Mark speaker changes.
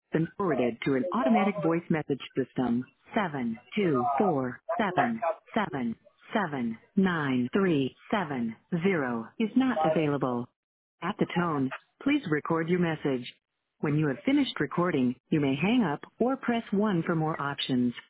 Speaker 1: been forwarded to an automatic voice message system. 72477793770 is not available. At the tone, please record your message. When you have finished recording, you may hang up or press 1 for more options.